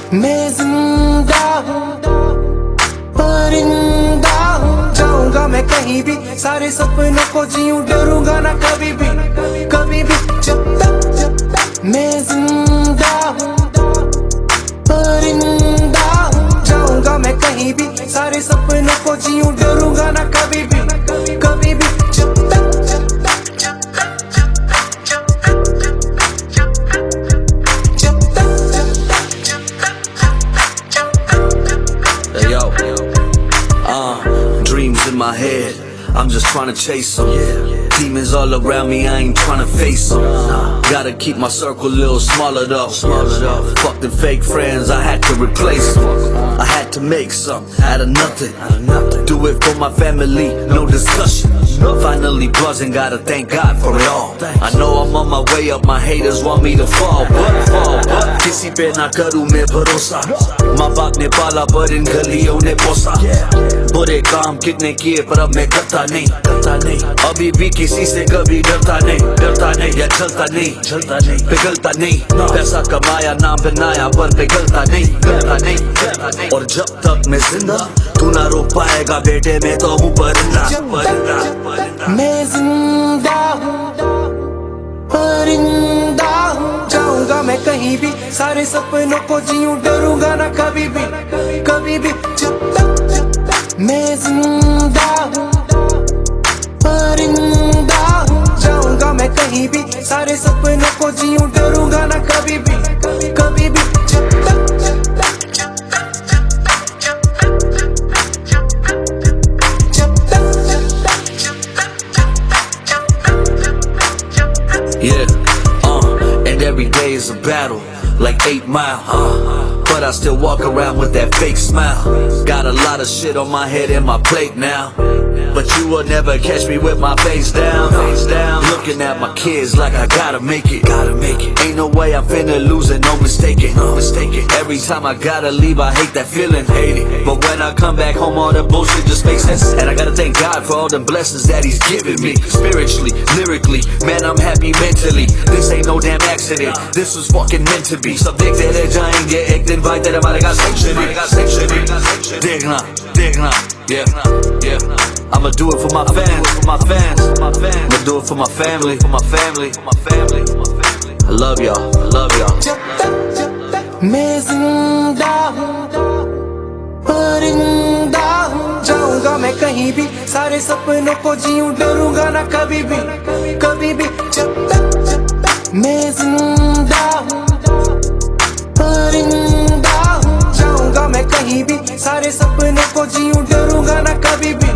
मैं जिंदा हूँ, परिंदा हूँ, जाऊंगा मैं कहीं भी, सारे सपनों को जीऊं, डरूंगा ना कभी भी, कभी भी। जब तक मैं जिंदा हूँ, परिंदा हूँ, जाऊंगा मैं कहीं भी, सारे सपनों को जीऊं, डरूंगा ना कभी भी, कभी भी। जब तक dreams in my head, I'm just trying to chase them. Demons all around me, I ain't trying to face them. Gotta keep my circle a little smaller though. Fuck the fake friends, I had to replace them. I had to make some out of nothing. Do it for my family, no discussion. Finally buzzing, gotta thank God for it all. I know I'm on my way up, my haters want me to fall, but किसी पे ना करूँ मैं भरोसा। माँ बाप ने पाला पर इन गलियों ने पोसा। बुरे काम कितने किए पर अब मैं करता नहीं। अभी भी किसी से कभी डरता नहीं या चलता नहीं पिघलता नहीं। पैसा कमाया नाम बनाया पर पिघलता नहीं। और जब तक मैं जिंदा तू ना रोक पाएगा बेटे, मैं तो हूँ परिंदा। मैं जिंदा हूँ, परिंदा हूँ, जाऊंगा मैं कहीं भी, सारे सपनों को जीऊं, डरूंगा ना कभी भी, कभी भी। जब तक मैं जिंदा हूँ, परिंदा हूँ, जाऊंगा मैं कहीं भी, सारे सपनों को जीऊं, डरूंगा ना कभी भी, कभी भी। जब तक and every day is a battle, like 8 Mile, but I still walk around with that fake smile. Got a lot of shit on my head and my plate now, but you will never catch me with my face down. Looking at my kids like I gotta make it. Ain't no way I'm finna lose it, no mistaking. Every time I gotta leave, I hate that feeling. But when I come back home, all the bullshit just makes sense. And I gotta thank God for all the blessings that He's given me. Spiritually, lyrically, man, I'm happy mentally. This ain't no damn accident, this was fucking meant to be. सब देखते रह जाएंगे एक दिन भाई, तेरे हमारे का सेंचुरी। देखना, yeah. I'ma do it for my fans, I'ma do it for my family, I love y'all. जब तक मैं जिंदा हूँ, परिंदा हूँ, जाऊंगा मैं कहीं भी, सारे सपनों को जीऊं, डरूंगा ना कभी भी, कभी भी। जब तक मैं जिंदा हूँ, परिंदा हूँ, जाऊंगा मैं कहीं भी, सारे सपनों को जीऊं, डरूंगा ना कभी भी।